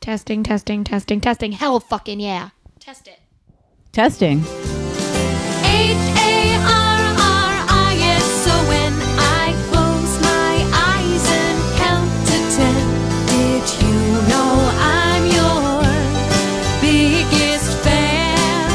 Testing. Hell fucking yeah. Test it. Testing. Harris. So when I close my eyes and count to 10, did you know I'm your biggest fan?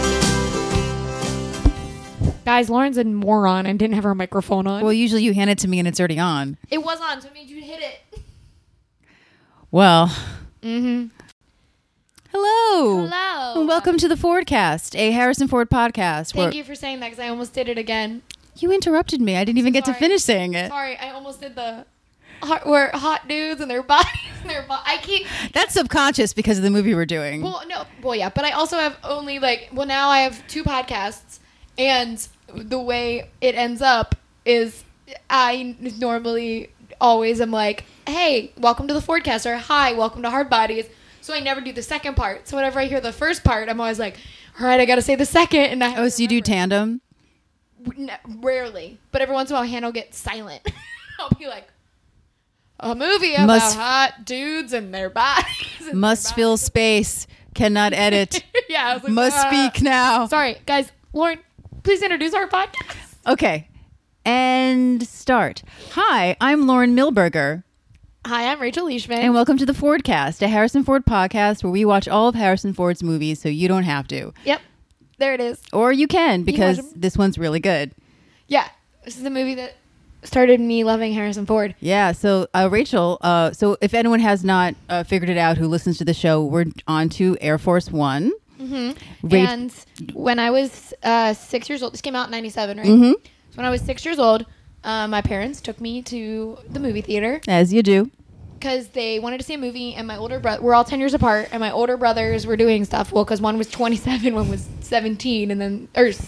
Guys, Lauren's a moron and didn't have her microphone on. Well, usually you hand it to me and it's already on. It was on, so it made you hit it. Well. Mm-hmm. Hello. Hello. And welcome to the Fordcast, a Harrison Ford podcast. Thank you for saying that because I almost did it again. You interrupted me. I didn't even get to Sorry. finish saying it. Sorry, I almost did the we're hot dudes and their bodies and their I keep. That's subconscious because of the movie we're doing. Well, no. Well, yeah, but I also have only now I have 2 podcasts, and the way it ends up is I normally always am like, hey, welcome to the Fordcast, or hi, welcome to Hard Bodies. So I never do the second part. So whenever I hear the first part, I'm always like, all right, I got to say the second. And I so you do tandem? Rarely. But every once in a while, Hannah will get silent. I'll be like, a movie about hot dudes and their bodies. And must fill space. Cannot edit. Yeah. I was like, Must speak now. Sorry, guys. Lauren, please introduce our podcast. Okay. And start. Hi, I'm Lauren Milberger. Hi, I'm Rachel Leishman. And welcome to the Fordcast, a Harrison Ford podcast where we watch all of Harrison Ford's movies so you don't have to. Yep. There it is. Or you can because watch 'em. this one's really good. Yeah. This is the movie that started me loving Harrison Ford. Yeah, so Rachel, so if anyone has not figured it out who listens to the show, we're on to Air Force One. Mm-hmm. And when I was 6 years old, this came out in 97, right? Mm-hmm. So when I was 6 years old, my parents took me to the movie theater. As you do. Because they wanted to see a movie, and my older brother, we're all 10 years apart, and my older brothers were doing stuff. Well, because one was 27, one was 17, and then,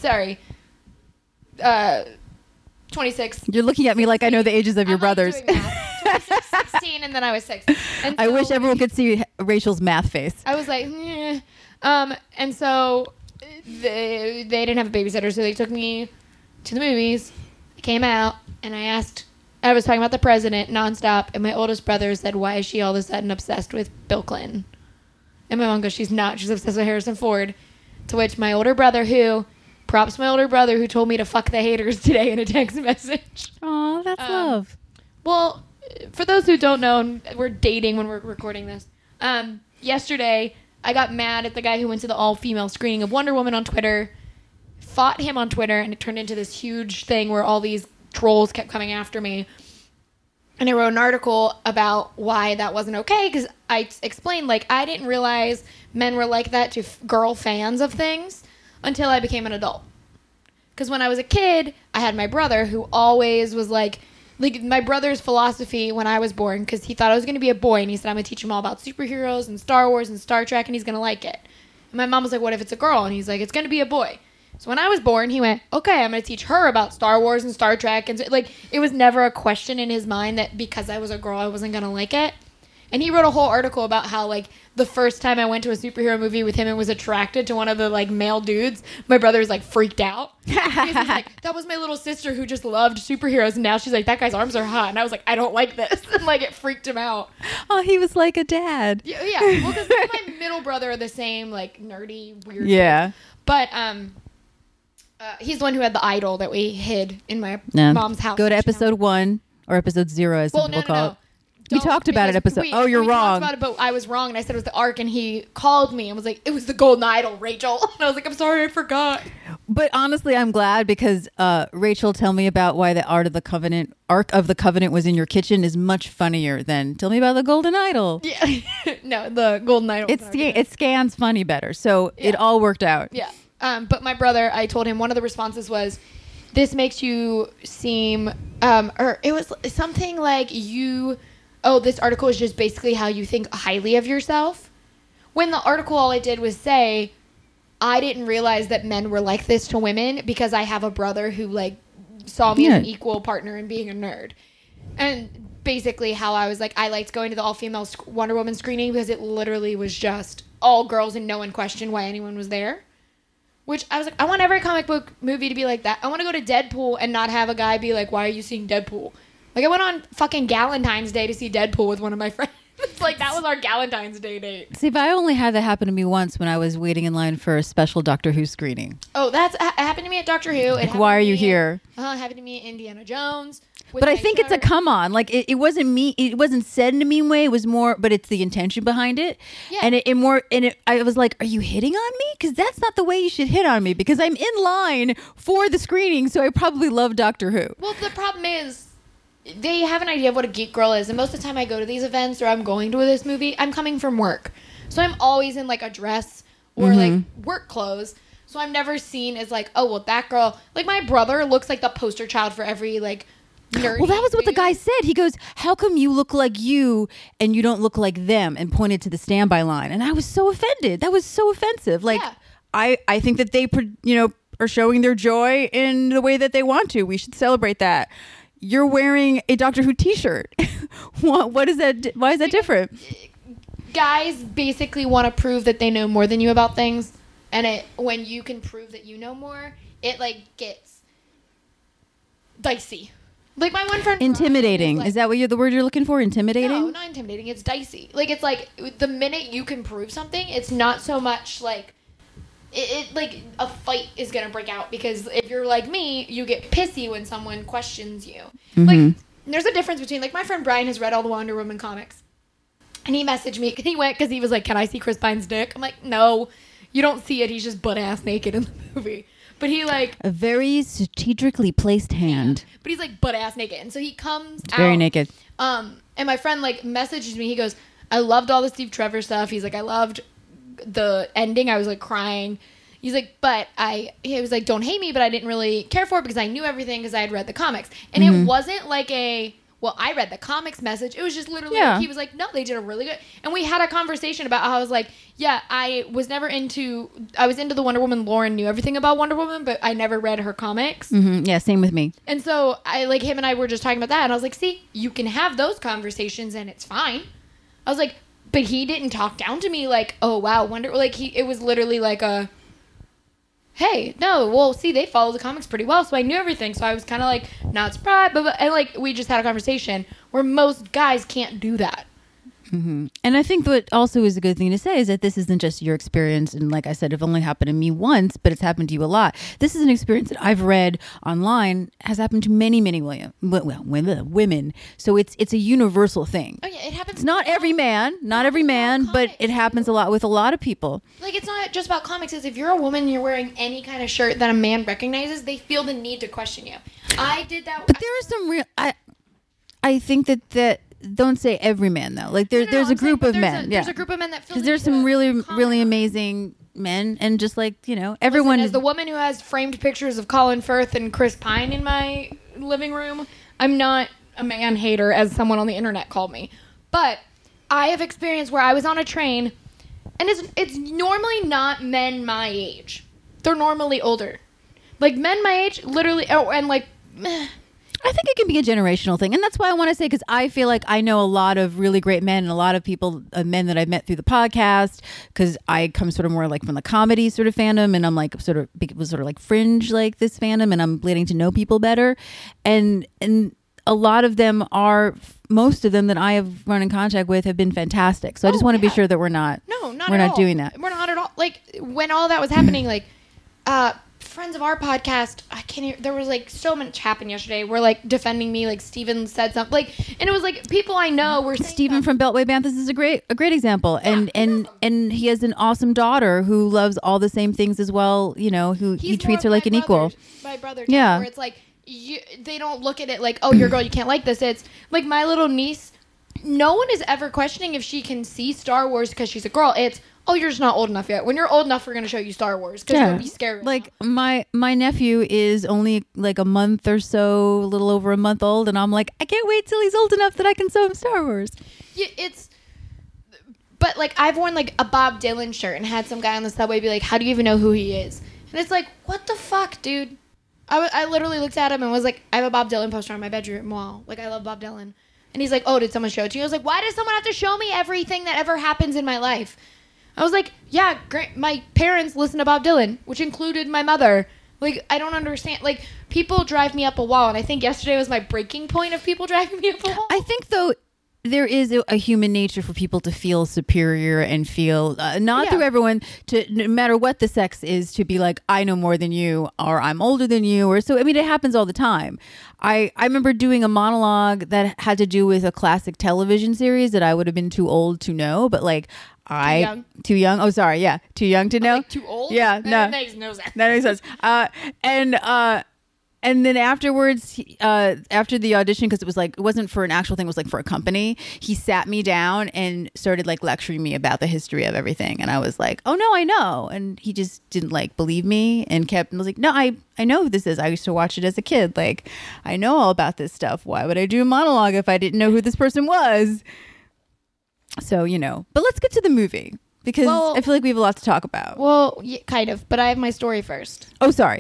26. You're looking at me like I know the ages of your I'm not brothers. doing math. 26, 16, and then I was 6. And I so wish everyone could see Rachel's math face. I was like, eh. And so they didn't have a babysitter, so they took me to the movies. I came out, and I was talking about the president nonstop, and my oldest brother said, why is she all of a sudden obsessed with Bill Clinton? And my mom goes, she's not. She's obsessed with Harrison Ford. To which my older brother, who told me to fuck the haters today in a text message. Aw, that's love. Well, for those who don't know, and we're dating when we're recording this, yesterday I got mad at the guy who went to the all-female screening of Wonder Woman on Twitter, fought him on Twitter, and it turned into this huge thing where all these trolls kept coming after me. And I wrote an article about why that wasn't okay, because I explained, I didn't realize men were like that to girl fans of things until I became an adult. Because when I was a kid, I had my brother who always was like my brother's philosophy when I was born, because he thought I was going to be a boy, and he said, I'm going to teach him all about superheroes and Star Wars and Star Trek, and he's going to like it. And my mom was like, what if it's a girl? And he's like, it's going to be a boy. So when I was born, he went, okay, I'm going to teach her about Star Wars and Star Trek. And so, it was never a question in his mind that because I was a girl, I wasn't going to like it. And he wrote a whole article about how, the first time I went to a superhero movie with him and was attracted to one of the, male dudes, my brother was, freaked out. Because he's like, that was my little sister who just loved superheroes. And now she's like, that guy's arms are hot. And I was like, I don't like this. And, it freaked him out. Oh, he was like a dad. Yeah. Well, because my middle brother are the same, nerdy, weird. Yeah. Kids. But, he's the one who had the idol that we hid in my mom's house. Go to episode 1 or episode 0, as some people call it. We talked about it episode. You're wrong. Talked about it, but I was wrong, and I said it was the Ark, and he called me and was like, "It was the Golden Idol, Rachel." And I was like, "I'm sorry, I forgot." But honestly, I'm glad because Rachel, tell me about why the Ark of the Covenant was in your kitchen is much funnier than tell me about the Golden Idol. Yeah, no, the Golden Idol. It scans funny better, so it all worked out. Yeah. But my brother, I told him one of the responses was, this makes you seem, or it was something like this article is just basically how you think highly of yourself. When the article, all it did was say, I didn't realize that men were like this to women because I have a brother who, saw me as an equal partner in being a nerd. And basically how I was I liked going to the all-female Wonder Woman screening because it literally was just all girls and no one questioned why anyone was there. Which I was like, I want every comic book movie to be like that. I want to go to Deadpool and not have a guy be like, why are you seeing Deadpool? I went on fucking Galentine's Day to see Deadpool with one of my friends. It's like that was our Galentine's Day date. See, but I only had that happen to me once when I was waiting in line for a special Doctor Who screening. Oh, it happened to me at Doctor Who. It happened why are to you me here? It happened to me at Indiana Jones. But I think it's a come on. Like it wasn't me. It wasn't said in a mean way. It was more, but it's the intention behind it. Yeah. And I was like, are you hitting on me? Because that's not the way you should hit on me. Because I'm in line for the screening, so I probably love Doctor Who. Well, the problem is they have an idea of what a geek girl is, and most of the time I go to these events or I'm going to this movie, I'm coming from work, so I'm always in like a dress or like work clothes. So I'm never seen as like, oh well, that girl. Like my brother looks like the poster child for every like. Nerdy Well, that was what the dude. guy said. He goes, how come you look like you and you don't look like them? And pointed to the standby line. And I was so offended. That was so offensive. Like, Yeah. I think that they, are showing their joy in the way that they want to. We should celebrate that. You're wearing a Doctor Who t-shirt. What is that? Why is that different? Guys basically want to prove that they know more than you about things, and when you can prove that you know more, it like gets dicey. Like my one friend, Intimidating. Brian, Is that the word you're looking for? Intimidating? No, not intimidating. It's dicey. Like it's like the minute you can prove something, it's not so much like it like a fight is gonna break out, because if you're like me, you get pissy when someone questions you. Like there's a difference between like my friend Brian has read all the Wonder Woman comics, and he messaged me. He went because he was like, "Can I see Chris Pine's dick?" I'm like, "No, you don't see it. He's just butt ass naked in the movie." But he like A very strategically placed hand. But he's like butt ass naked, and so he comes out Very naked. And my friend like messages me. He goes, "I loved all the Steve Trevor stuff." He's like, "I loved the ending. I was like crying." He's like, "But he was like, don't hate me, but I didn't really care for it because I knew everything because I had read the comics." And it wasn't like well, I read the comics message. It was just literally Yeah. like, he was like, "No, they did a really good." And we had a conversation about how I was like, "Yeah, I was into the Wonder Woman lore and knew everything about Wonder Woman, but I never read her comics." Yeah, same with me. And so I like him and I were just talking about that, and I was like, "See, you can have those conversations and it's fine." I was like, but he didn't talk down to me like, "Oh wow, Wonder," like it was literally like a, "Hey, no, well, see, they follow the comics pretty well, so I knew everything." So I was kind of like not surprised, but and like we just had a conversation where most guys can't do that. And I think what also is a good thing to say is that this isn't just your experience. And like I said, it only happened to me once, but it's happened to you a lot. This is an experience that I've read online, has happened to many, many women. So it's a universal thing. Oh yeah, it happens. It's not every man, but it happens a lot with a lot of people. Like it's not just about comics. It's if you're a woman and you're wearing any kind of shirt that a man recognizes, they feel the need to question you. I did that. But there are some real, I think that don't say every man though. Like there's a I'm group saying, of but men. There's a group of men that feel. Because there's some really amazing men, and just like everyone. Listen, as the woman who has framed pictures of Colin Firth and Chris Pine in my living room, I'm not a man hater, as someone on the internet called me. But I have experience where I was on a train, and it's normally not men my age. They're normally older, like men my age, literally, and like. I think it can be a generational thing. And that's why I want to say, because I feel like I know a lot of really great men and a lot of people, men that I've met through the podcast, because I come sort of more like from the comedy sort of fandom, and I'm like was sort of like fringe like this fandom, and I'm getting to know people better. And a lot of them most of them that I have run in contact with have been fantastic. So I just want to be sure that we're not doing that. We're not at all. Like when all that was happening, like friends of our podcast, there was like so much happened yesterday. We're like defending me, like Steven said something, like, and it was like people I know were saying Steven from Beltway Banthas is a great example, and he has an awesome daughter who loves all the same things as well. He treats her like an equal. My brother, yeah. Where it's like they don't look at it like, oh, you're a girl, you can't like this. It's like my little niece. No one is ever questioning if she can see Star Wars because she's a girl. It's, oh, you're just not old enough yet. When you're old enough, we're going to show you Star Wars because you'll be scared. Like my nephew is only like a month or so, a little over a month old, and I'm like, I can't wait till he's old enough that I can show him Star Wars. Yeah, but like I've worn like a Bob Dylan shirt and had some guy on the subway be like, how do you even know who he is? And it's like, what the fuck, dude? I literally looked at him and was like, I have a Bob Dylan poster on my bedroom wall. Like, I love Bob Dylan. And he's like, oh, did someone show it to you? I was like, why does someone have to show me everything that ever happens in my life? I was like, yeah, great. My parents listen to Bob Dylan, which included my mother. Like, I don't understand. Like, people drive me up a wall, and I think yesterday was my breaking point of people driving me up a wall. I think, though, there is a human nature for people to feel superior and feel not Yeah. through everyone to no matter what the sex is to be like I know more than you or I'm older than you or so. I mean, it happens all the time. I remember doing a monologue that had to do with a classic television series that I would have been too old to know, but like too young. Oh, sorry, yeah, too young to know. Like, too old? Yeah, no, That makes no sense. that makes sense. And then afterwards, after the audition, because it wasn't for an actual thing, it was like for a company, he sat me down and started like lecturing me about the history of everything. And I was like, oh no, I know. And he just didn't like believe me and was like, no, I know who this is. I used to watch it as a kid. Like, I know all about this stuff. Why would I do a monologue if I didn't know who this person was? So, but let's get to the movie because I feel like we have a lot to talk about. Well, yeah, kind of, but I have my story first. Oh, sorry.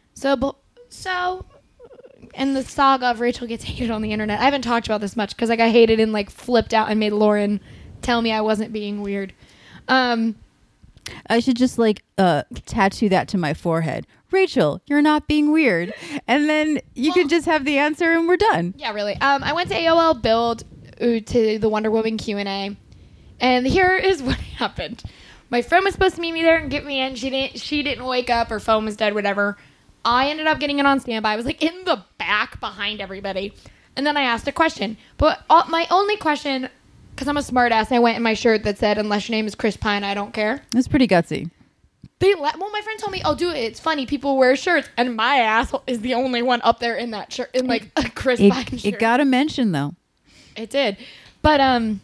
So, and the saga of Rachel gets hated on the internet. I haven't talked about this much because I got hated and like flipped out and made Lauren tell me I wasn't being weird. I should just like tattoo that to my forehead. Rachel, you're not being weird. And then you can just have the answer and we're done. Yeah, really. I went to AOL Build to the Wonder Woman Q&A. And here is what happened. My friend was supposed to meet me there and get me in. She didn't wake up. Her phone was dead, whatever. I ended up getting it on standby. I was like in the back behind everybody. And then I asked a question. But my only question, because I'm a smart ass, I went in my shirt that said, unless your name is Chris Pine, I don't care. That's pretty gutsy. My friend told me, I'll do it. It's funny. People wear shirts. And my ass is the only one up there in that shirt, in like a Chris Pine shirt. It got a mention though. It did. But,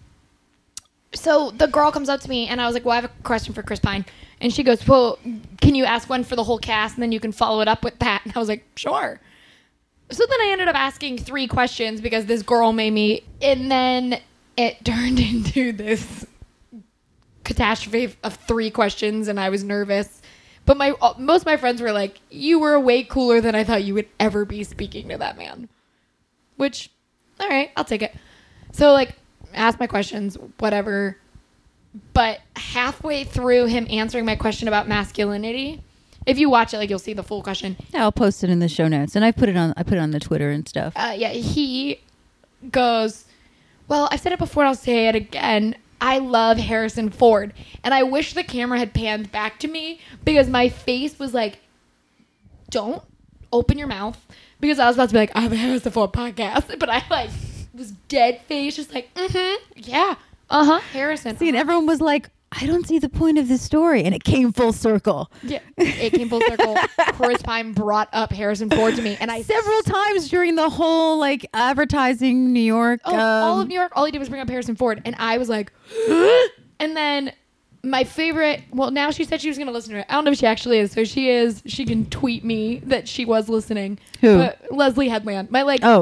so the girl comes up to me and I was like, well, I have a question for Chris Pine. And she goes, well, can you ask one for the whole cast and then you can follow it up with that? And I was like, sure. So then I ended up asking 3 questions because this girl made me, and then it turned into this catastrophe of 3 questions and I was nervous. But most of my friends were like, you were way cooler than I thought you would ever be speaking to that man. Which, all right, I'll take it. So like, ask my questions, whatever. But halfway through him answering my question about masculinity, if you watch it, like you'll see the full question. Yeah, I'll post it in the show notes, and I put it on the Twitter and stuff. He goes, well, I've said it before, I'll say it again. I love Harrison Ford, and I wish the camera had panned back to me because my face was like, don't open your mouth, because I was about to be like, I have a Harrison Ford podcast, but I like was dead face, just like, yeah. Harrison. See, and everyone was like, I don't see the point of this story. And it came full circle. Yeah, it came full circle. Chris Pine brought up Harrison Ford to me. And I several times during the whole like advertising New York. All of New York, all he did was bring up Harrison Ford. And I was like, and then my favorite, well, now she said she was going to listen to it. I don't know if she actually is. So she is. She can tweet me that she was listening. Who? But Leslie Headland.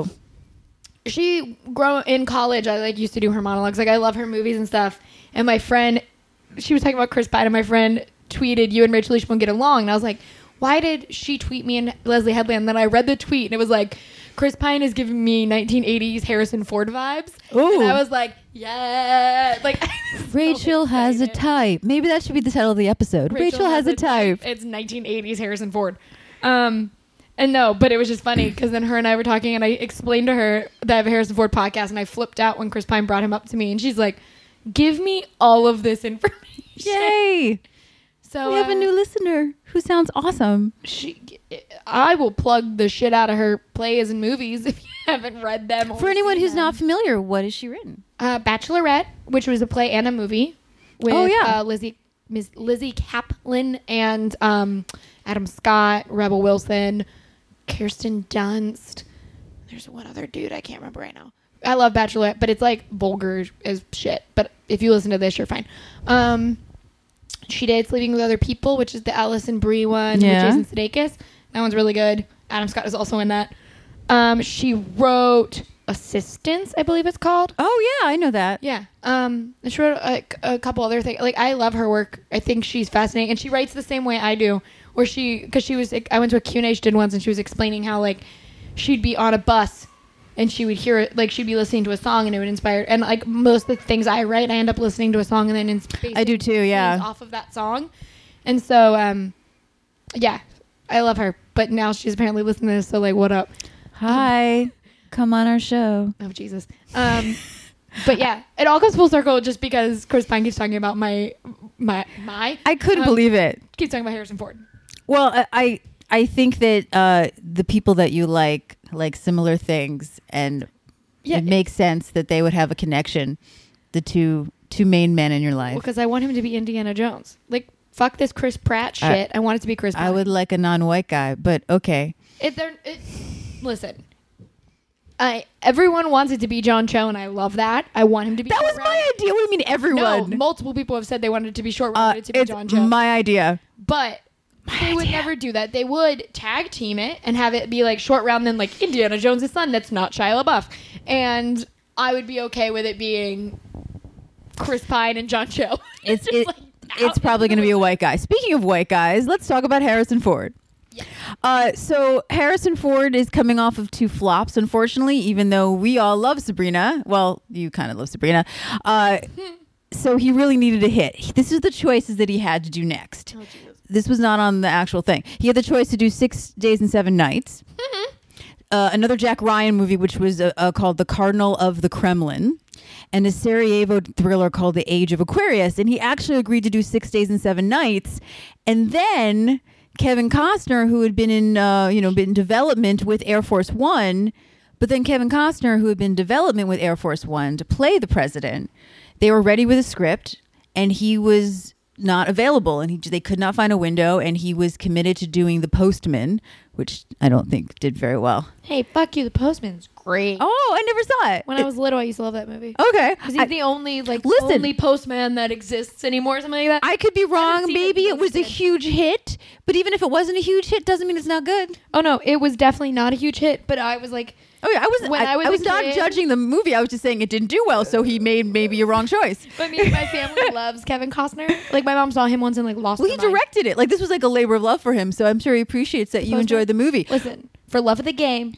She grew in college. I like used to do her monologues. Like I love her movies and stuff. And my friend, she was talking about Chris Pine, and my friend tweeted, "You and Rachel Leach won't get along." And I was like, "Why did she tweet me and Leslie Headland?" And then I read the tweet, and it was like, "Chris Pine is giving me 1980s Harrison Ford vibes." Ooh. And I was like, "Yeah!" Like Rachel has a type. Maybe that should be the title of the episode. Rachel has a type. It's 1980s Harrison Ford. And no, but it was just funny because then her and I were talking and I explained to her that I have a Harrison Ford podcast and I flipped out when Chris Pine brought him up to me and she's like, give me all of this information. Yay! So we have a new listener who sounds awesome. I will plug the shit out of her plays and movies if you haven't read them. For anyone who's not familiar, what has she written? Bachelorette, which was a play and a movie with Lizzie Kaplan and Adam Scott, Rebel Wilson, Kirsten Dunst. There's one other dude I can't remember right now. I love Bachelorette, but it's like vulgar as shit. But if you listen to this, you're fine. She did Sleeping with Other People, which is the Allison Brie one with Jason Sudeikis. That one's really good. Adam Scott is also in that. She wrote Assistance, I believe it's called. Oh yeah, I know that. Yeah. She wrote a couple other things. Like I love her work. I think she's fascinating, and she writes the same way I do. Where I went to a Q&A she did once, and she was explaining how like she'd be on a bus and she would hear it, like she'd be listening to a song and it would inspire. And like most of the things I write, I end up listening to a song and then I do too. Yeah. Off of that song, and so yeah, I love her. But now she's apparently listening to this. So like, what up? Hi, come on our show. Oh Jesus. But yeah, it all comes full circle just because Chris Pine keeps talking about my. I couldn't believe it. Keeps talking about Harrison Ford. Well, I think that the people that you like similar things, and it makes sense that they would have a connection. The two main men in your life. Well, because I want him to be Indiana Jones. Like, fuck this Chris Pratt shit. I want it to be Chris Pine. I would like a non-white guy, but okay. Listen. Everyone wants it to be John Cho, and I love that. I want him to be. That was my idea. What do you mean, everyone? No, multiple people have said they wanted it to be short rounded to be John Cho. My idea. But they would never do that. They would tag team it and have it be like short round, then like Indiana Jones' son. That's not Shia LaBeouf, and I would be okay with it being Chris Pine and John Cho. It's probably going to be a white guy. Speaking of white guys, let's talk about Harrison Ford. Yeah. So Harrison Ford is coming off of 2 flops, unfortunately, even though we all love Sabrina. Well, you kind of love Sabrina. So he really needed a hit. This is the choices that he had to do next. Oh, Jesus. This was not on the actual thing. He had the choice to do 6 Days and 7 Nights. Mm-hmm. Another Jack Ryan movie, which was called The Cardinal of the Kremlin, and a Sarajevo thriller called The Age of Aquarius. And he actually agreed to do 6 Days and 7 Nights. And then Kevin Costner, who had been in been in development with Air Force One, but then Kevin Costner, who had been in development with Air Force One to play the president, they were ready with a script, and he was not available, and they could not find a window, and he was committed to doing The Postman, which I don't think did very well. Hey, fuck you. The Postman's great. Oh, I never saw it. When I was little, I used to love that movie. Okay. Because he's the only postman that exists anymore, or something like that. I could be wrong. seen Maybe it. it was a huge hit, but even if it wasn't a huge hit, doesn't mean it's not good. Oh no, it was definitely not a huge hit, but I was like, Oh yeah, I was not judging the movie. I was just saying it didn't do well, so he made maybe a wrong choice. but my family loves Kevin Costner. Like my mom saw him once and like lost. Well, he directed it. Like this was like a labor of love for him, so I'm sure he appreciates that you enjoyed the movie. Listen, for Love of the Game,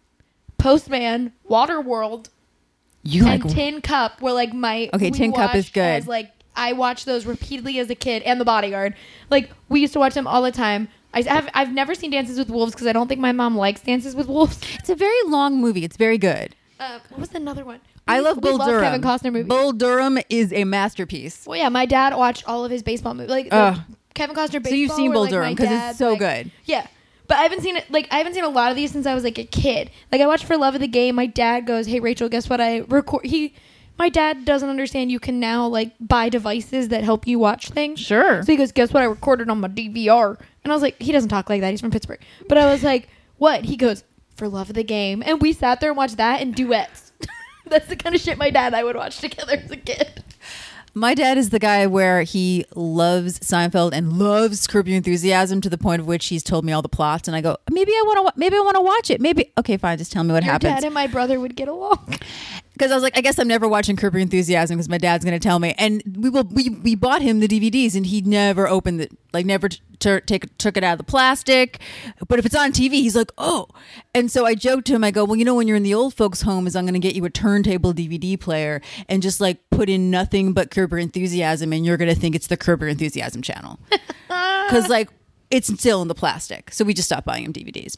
Postman, Waterworld, and Tin Cup were like Tin Cup is good. As, like I watched those repeatedly as a kid, and The Bodyguard. Like we used to watch them all the time. I've never seen Dances with Wolves because I don't think my mom likes Dances with Wolves. It's a very long movie. It's very good. What was another one? I love Bull Durham. Kevin Costner movies. Bull Durham is a masterpiece. Well, yeah, my dad watched all of his baseball movies. Like Kevin Costner baseball. So you've seen where, Bull like, Durham because it's so good. Yeah. But I haven't seen it. Like I haven't seen a lot of these since I was like a kid. Like I watched For Love of the Game. My dad goes, "Hey Rachel, guess what? I record." My dad doesn't understand you can now like buy devices that help you watch things. Sure. So he goes, "Guess what? I recorded on my DVR." And I was like, he doesn't talk like that. He's from Pittsburgh. But I was like, "What?" He goes, "For Love of the Game." And we sat there and watched that and duets. That's the kind of shit my dad and I would watch together as a kid. My dad is the guy where he loves Seinfeld and loves Curb Your Enthusiasm to the point of which he's told me all the plots, and I go, maybe I want to watch it. Maybe okay, fine, just tell me what happens. Your dad and my brother would get along. Because I was like, I guess I'm never watching Curb Your Enthusiasm because my dad's going to tell me. And we bought him the DVDs, and he never opened it, like never took it out of the plastic. But if it's on TV, he's like, oh. And so I joked to him, I go, well, when you're in the old folks' home, I'm going to get you a turntable DVD player and just like put in nothing but Curb Your Enthusiasm, and you're going to think it's the Curb Your Enthusiasm channel. Because like it's still in the plastic. So we just stopped buying him DVDs.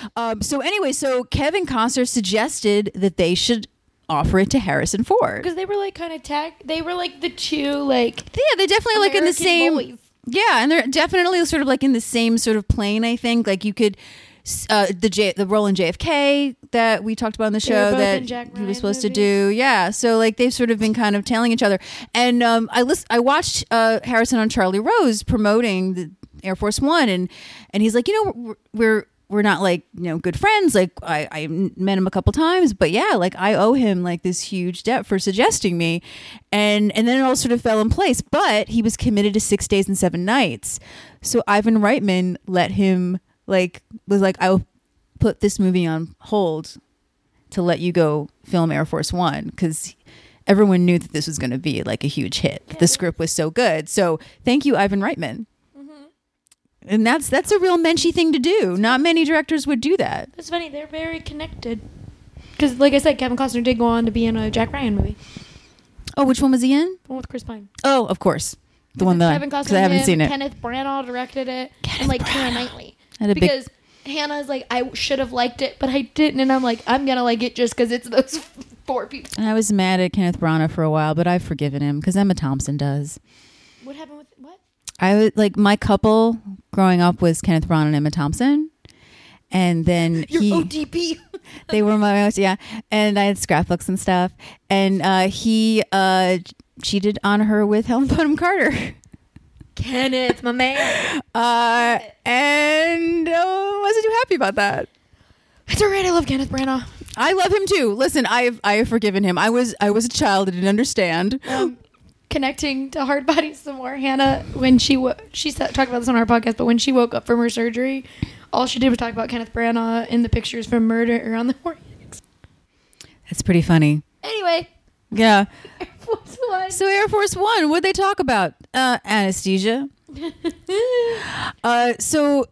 So Kevin Costner suggested that they should offer it to Harrison Ford because they were like kind of they were like the two like they definitely like in the same boys. Yeah, and they're definitely sort of like in the same sort of plane. I think like you could the role in JFK that we talked about on the show that he was supposed to do. Yeah, so like they've sort of been kind of telling each other. And I watched Harrison on Charlie Rose promoting the Air Force One, and he's like, we're not like, good friends. Like I met him a couple times, but yeah, like I owe him like this huge debt for suggesting me. And then it all sort of fell in place, but he was committed to 6 Days and 7 Nights. So Ivan Reitman let him was like, I'll put this movie on hold to let you go film Air Force One. 'Cause everyone knew that this was going to be like a huge hit. Yeah. The script was so good. So thank you, Ivan Reitman. And that's a real menschy thing to do. Not many directors would do that. It's funny. They're very connected. Because, like I said, Kevin Costner did go on to be in a Jack Ryan movie. Oh, which one was he in? The one with Chris Pine. Oh, of course. The one that Kevin Costner, I haven't seen it. Kenneth Branagh directed it. Kenneth and Branagh. Keira Knightley. Because Hannah's like, I should have liked it, but I didn't. And I'm like, I'm going to like it just because it's those 4 people. I was mad at Kenneth Branagh for a while, but I've forgiven him because Emma Thompson does. What happened with what? I was like, my couple growing up was Kenneth Branagh and Emma Thompson. And then Your ODP. they were my most, yeah. And I had scrapbooks and stuff. And he cheated on her with Helen Bonham Carter. Kenneth, my man. And wasn't too happy about that. It's all right. I love Kenneth Branagh. I love him too. Listen, I have forgiven him. I was a child. I didn't understand. Connecting to hard bodies some more. Hannah, when she talked about this on our podcast, but when she woke up from her surgery, all she did was talk about Kenneth Branagh in the pictures from Murder on the Orient Express. That's pretty funny. Anyway, Yeah. Air Force One. So Air Force One, what'd they talk about? Anesthesia. So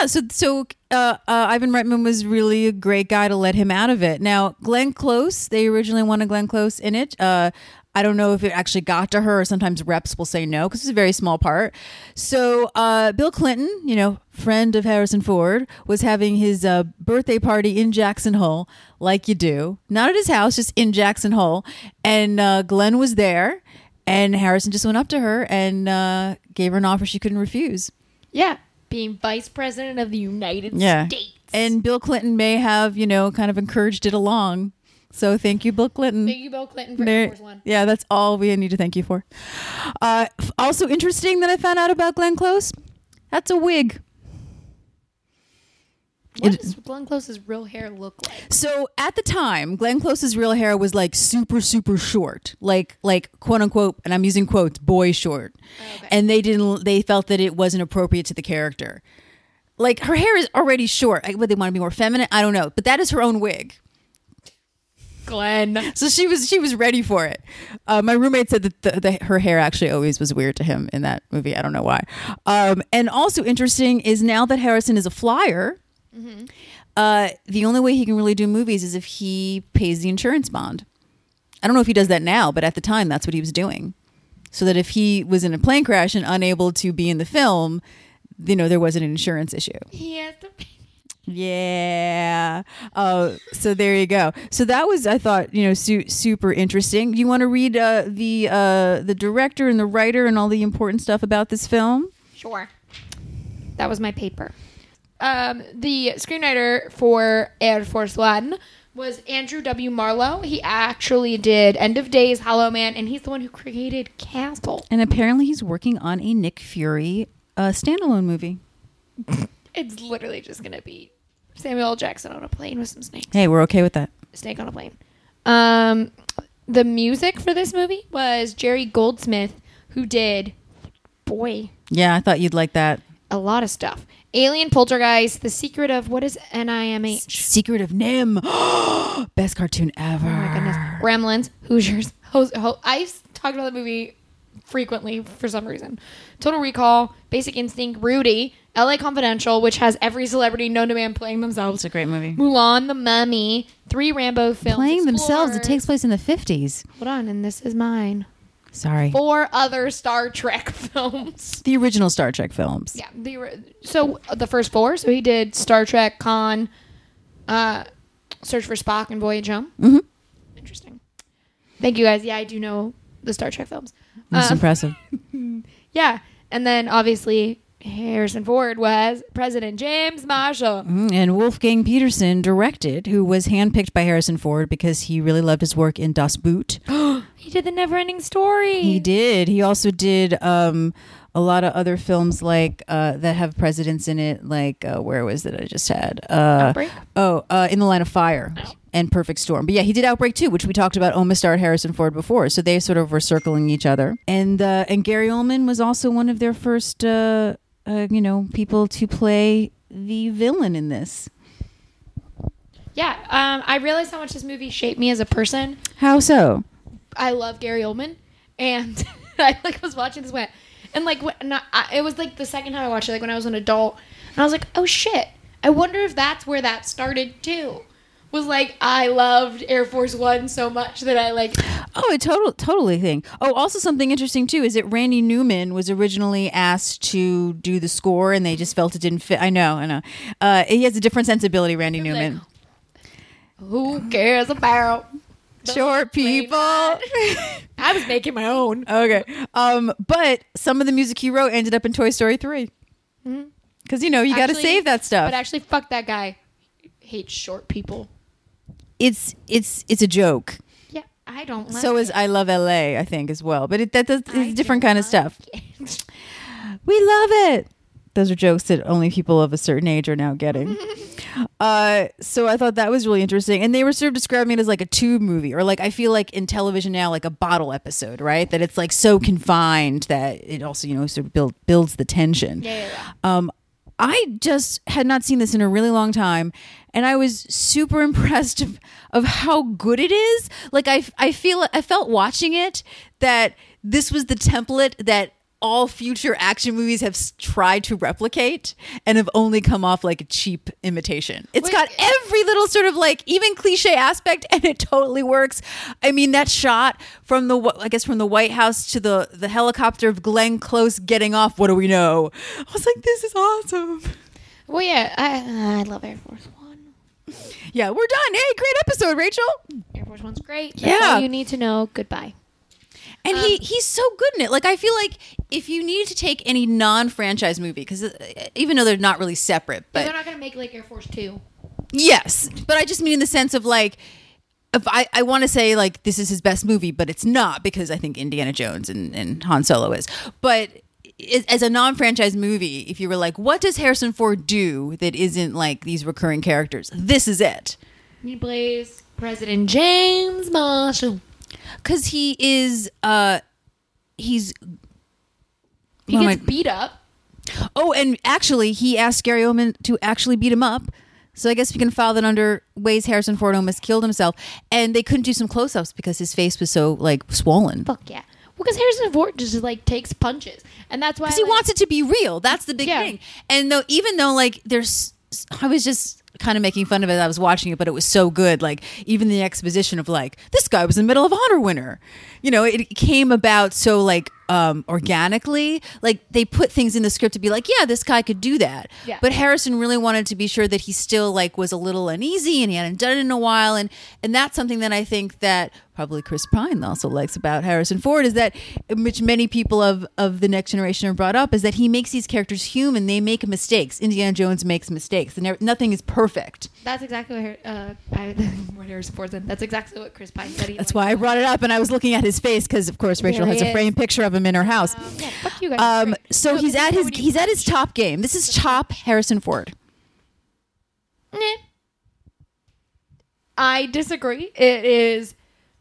Ivan Reitman was really a great guy to let him out of it. Now, Glenn Close, they originally wanted Glenn Close in it. I don't know if it actually got to her, or sometimes reps will say no because it's a very small part. So Bill Clinton, friend of Harrison Ford, was having his birthday party in Jackson Hole, like you do. Not at his house, just in Jackson Hole. And Glenn was there. And Harrison just went up to her and gave her an offer she couldn't refuse. Yeah, being vice president of the United States. And Bill Clinton may have, kind of encouraged it along. So thank you, Bill Clinton. Thank you, Bill Clinton, for Air Force One. Yeah, that's all we need to thank you for. Also interesting that I found out about Glenn Close. That's a wig. What does Glenn Close's real hair look like? So at the time, Glenn Close's real hair was like super, super short, like quote unquote, and I'm using quotes, boy short. Okay. And they felt that it wasn't appropriate to the character. Like her hair is already short. Would they want to be more feminine? I don't know. But that is her own wig. Glenn. So she was ready for it. My roommate said that her hair actually always was weird to him in that movie. I don't know why. And also interesting is now that Harrison is a flyer, the only way he can really do movies is if he pays the insurance bond. I don't know if he does that now, but at the time that's what he was doing. So that if he was in a plane crash and unable to be in the film, there wasn't an insurance issue. He has to pay. Yeah. So there you go. So that was, I thought, super interesting. Do you want to read the director and the writer and all the important stuff about this film? Sure. That was my paper. The screenwriter for Air Force One was Andrew W. Marlowe. He actually did End of Days, Hollow Man, and he's the one who created Castle. And apparently he's working on a Nick Fury standalone movie. It's literally just going to be Samuel L. Jackson on a plane with some snakes. Hey, we're okay with that. Snake on a plane. The music for this movie was Jerry Goldsmith, who did, Yeah, I thought you'd like that. a lot of stuff. Alien, Poltergeist, The Secret of, what is NIMH? Secret of Nim. Best cartoon ever. Oh my goodness. Gremlins, Hoosiers. I've talked about the movie frequently for some reason. Total Recall, Basic Instinct, Rudy, LA Confidential, which has every celebrity known to man playing themselves. It's a great movie. Mulan, The Mummy, 3 Rambo films. Playing themselves. It Explorers. takes place in the 50s. Hold on, and this is mine. Sorry. 4 other Star Trek films. The original Star Trek films. Yeah. So the first 4. So he did Star Trek, Khan, Search for Spock, and Voyage Home. Mm-hmm. Interesting. Thank you, guys. Yeah, I do know the Star Trek films. That's impressive. Yeah. And then, obviously, Harrison Ford was President James Marshall. And Wolfgang Peterson directed, who was handpicked by Harrison Ford because he really loved his work in Das Boot. He did The Neverending Story. He did. He also did a lot of other films like that have presidents in it. Like where was it I just had? Outbreak? In the Line of Fire and Perfect Storm. But yeah, he did Outbreak too, which we talked about. Oma starred Harrison Ford before, so they sort of were circling each other. And Gary Oldman was also one of their first people to play the villain in this. Yeah. I realized how much this movie shaped me as a person. How so? I love Gary Oldman, and I was watching this and it was like the second time I watched it, when I was an adult, and I was like, oh shit, I wonder if that's where that started too. Was I loved Air Force One so much that I Oh, a totally thing. Oh, also something interesting too is that Randy Newman was originally asked to do the score, and they just felt it didn't fit. I know. He has a different sensibility, Randy Newman. Who cares about short people. I was making my own. Okay. But some of the music he wrote ended up in Toy Story 3. Because, you got to Actually- save that stuff. But actually, fuck that guy. Hates short people. It's a joke. Yeah, I don't like So it. is I Love LA, I think, as well. But it's I different don't kind of like stuff. it. We love it. Those are jokes that only people of a certain age are now getting. So I thought that was really interesting. And they were sort of describing it as like a tube movie, or like I feel like in television now, like a bottle episode, right? That it's like so confined that it also, sort of builds the tension. Yeah. I just had not seen this in a really long time, and I was super impressed of how good it is. Like I felt watching it that this was the template that all future action movies have tried to replicate and have only come off like a cheap imitation. It's Wait, got every little sort of like even cliche aspect, and it totally works. I mean, that shot from the White House to the helicopter of Glenn Close getting off. What do we know? I was like, this is awesome. Well, yeah, I love Air Force One. Yeah, we're done. Hey, great episode, Rachel. Air Force One's great. That's Yeah. all you need to know. Goodbye. And he's so good in it. Like, I feel like if you need to take any non-franchise movie, because even though they're not really separate, But but they're not gonna make like Air Force 2. yes, but I just mean in the sense of like, if I want to say like this is his best movie, but it's not, because I think Indiana Jones and Han Solo is. But as a non-franchise movie, if you were like, what does Harrison Ford do that isn't like these recurring characters? This is it. He plays President James Marshall. Because he is, he gets beat up. Oh, and actually, he asked Gary Oldman to actually beat him up. So I guess we can file that under ways Harrison Ford almost killed himself. And they couldn't do some close-ups because his face was so, like, swollen. Fuck yeah. Well, because Harrison Ford just like takes punches, and that's why Because he wants it to be real. That's the big Yeah. thing. And even though, like, I was just kind of making fun of it. I was watching it, but it was so good. Like, even the exposition of, like, this guy was a Medal of Honor winner. It came about so, like, organically. Like, they put things in the script to be like, yeah, this guy could do that. Yeah. But Harrison really wanted to be sure that he still, like, was a little uneasy and he hadn't done it in a while. And that's something that I think that probably Chris Pine also likes about Harrison Ford, is that, which many people of the next generation are brought up, is that he makes these characters human. They make mistakes. Indiana Jones makes mistakes, and nothing is perfect. That's exactly what Harrison Ford said. That's exactly what Chris Pine said. That's why I brought it up, and I was looking at his face because, of course, Rachel There has he a framed picture of him in her house. Yeah, fuck you guys. Great. So No, he's at because his top game. This is top Harrison Ford. Nah. I disagree. It is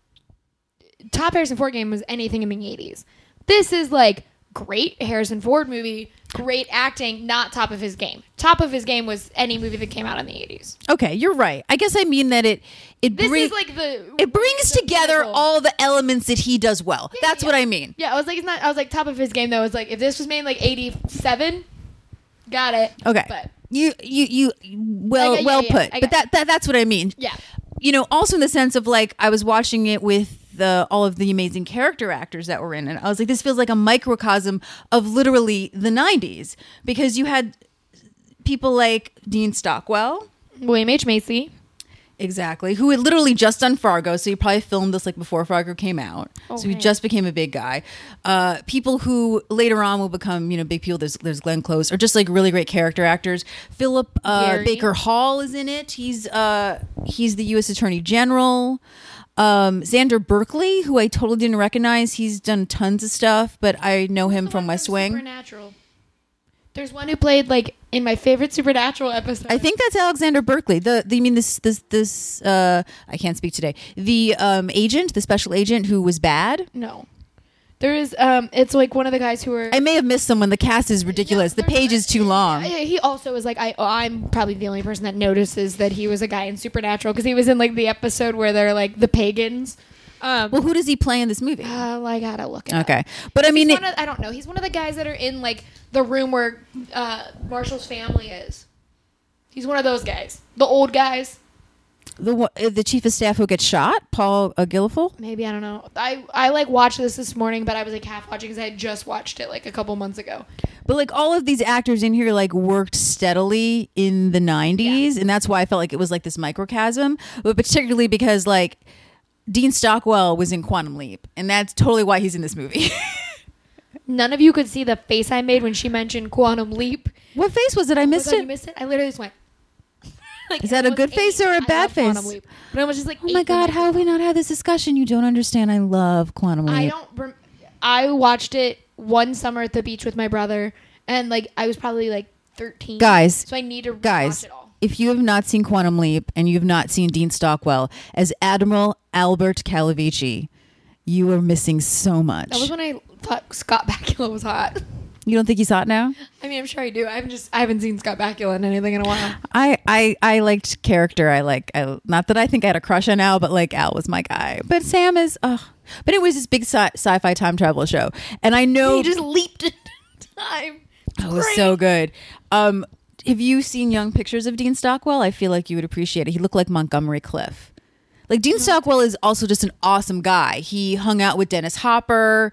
top Harrison Ford game was anything in the 80s. This is like great Harrison Ford movie, great acting, not top of his game. Top of his game was any movie that came out in the 80s. Okay, you're right. I guess I mean that it This brings is like it brings together pinnacle. all the elements that he does well. That's what I mean. Yeah, I was like, it's not. I was like, top of his game though. It's like if this was made in like 87, got it. Okay. But You well I well get- yeah, put. I But get that's what I mean. yeah, Also in the sense of like I was watching it with all of the amazing character actors that were in it. I was like, this feels like a microcosm of literally the 90s, because you had people like Dean Stockwell. William H. Macy. Exactly. Who had literally just done Fargo. So he probably filmed this like before Fargo came out. So he right. just became a big guy. People who later on will become, big people. There's Glenn Close, or just like really great character actors. Philip Gary. Baker Hall is in it. He's the U.S. Attorney General. Xander Berkeley, who I totally didn't recognize. He's done tons of stuff, but I know him from West Wing. Supernatural. There's one who played like in my favorite Supernatural episode. I think that's Alexander Berkeley. This I can't speak today. The agent, the special agent who was bad. No. There is it's like one of the guys who were I may have missed someone. The cast is ridiculous. The page is too long. he also was like I'm probably the only person that notices that he was a guy in Supernatural because he was in like the episode where they're like the pagans. Well, who does he play in this movie? I gotta look it up. Okay, but I mean, I don't know. He's one of the guys that are in like the room where Marshall's family is. He's one of those guys, the old guys. the chief of staff who gets shot, Paul Gillifull. Maybe, I don't know. I like watched this morning, but I was like half watching because I had just watched it like a couple months ago. But like all of these actors in here like worked steadily in the 90s, and that's why I felt like it was like this microcosm. But particularly because like Dean Stockwell was in Quantum Leap, and that's totally why he's in this movie. None of you could see the face I made when she mentioned Quantum Leap. What face was it? I Oh my missed God, it. You missed it? I literally just went. Like, Is that a I was good face or a I bad love Quantum face? Leap. But I was just like, Oh my God, how have we not had this discussion? You don't understand. I love Quantum Leap. I watched it one summer at the beach with my brother, and like I was probably like 13. Guys, so I need to Guys, watch it all. if you have not seen Quantum Leap and you have not seen Dean Stockwell as Admiral Albert Calavici, you are missing so much. That was when I thought Scott Bakula was hot. You don't think he's hot now? I mean, I'm sure I do. I haven't seen Scott Bakula in anything in a while. I liked character. Not that I think I had a crush on Al, but like Al was my guy. But Sam is, but it was this big sci-fi time travel show. And I know He just leaped into time. it was so good. Have you seen young pictures of Dean Stockwell? I feel like you would appreciate it. He looked like Montgomery Clift. Like Dean Stockwell is also just an awesome guy. He hung out with Dennis Hopper.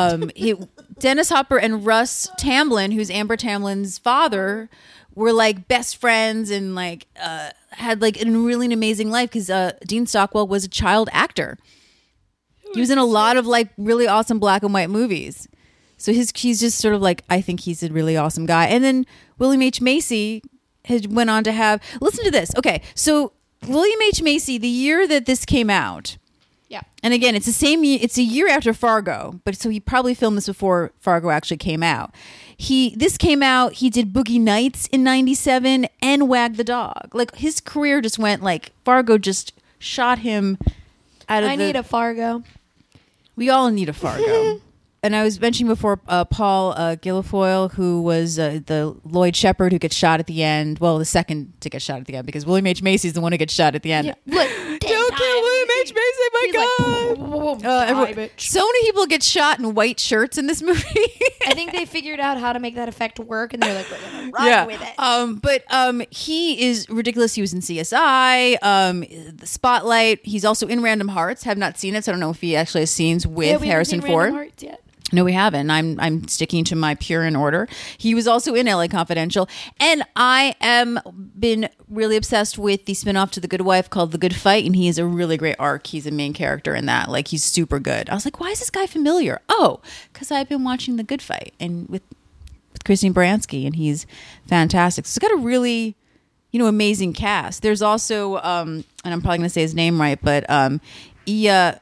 Dennis Hopper and Russ Tamblyn, who's Amber Tamblyn's father, were like best friends and like had like a really amazing life because Dean Stockwell was a child actor. He was in a lot of like really awesome black and white movies. So he's just sort of like, I think he's a really awesome guy. And then William H. Macy went on to have, listen to this. Okay, so William H. Macy, the year that this came out, Yeah. and again, it's the same year, it's a year after Fargo, but so he probably filmed this before Fargo actually came out. This came out, he did Boogie Nights in 97 and Wag the Dog. Like his career just went like, Fargo just shot him out of I need a Fargo. We all need a Fargo. And I was mentioning before Paul Guilfoyle, who was the Lloyd Shepherd who gets shot at the end. Well, the second to get shot at the end because William H. Macy's the one who gets shot at the end. Yeah, look, Don't kill William H. Macy, my He's like, God. boom, boom, boom, Everyone- die, bitch. so many people get shot in white shirts in this movie. I think they figured out how to make that effect work, and they're like, we're gonna run with it. But he is ridiculous. He was in CSI, the Spotlight. He's also in Random Hearts. Have not seen it, so I don't know if he actually has scenes with Yeah, we haven't Harrison seen Ford. Random Hearts yet. No, we haven't. I'm sticking to my pure in order. He was also in LA Confidential. And I am been really obsessed with the spinoff to The Good Wife called The Good Fight. And he is a really great arc. He's a main character in that. Like, he's super good. I was like, why is this guy familiar? Oh, because I've been watching The Good Fight and with Christine Baranski, and he's fantastic. So it's got a really, amazing cast. There's also, and I'm probably going to say his name right, but Elia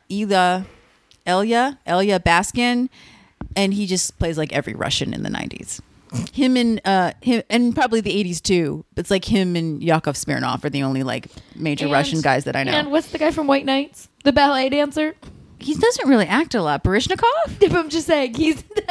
Baskin. And he just plays like every Russian in the 90s. Him and probably the 80s too. It's like him and Yakov Smirnoff are the only like major Russian guys that I know. And what's the guy from White Knights? The ballet dancer? He doesn't really act a lot. Baryshnikov? I'm just saying, he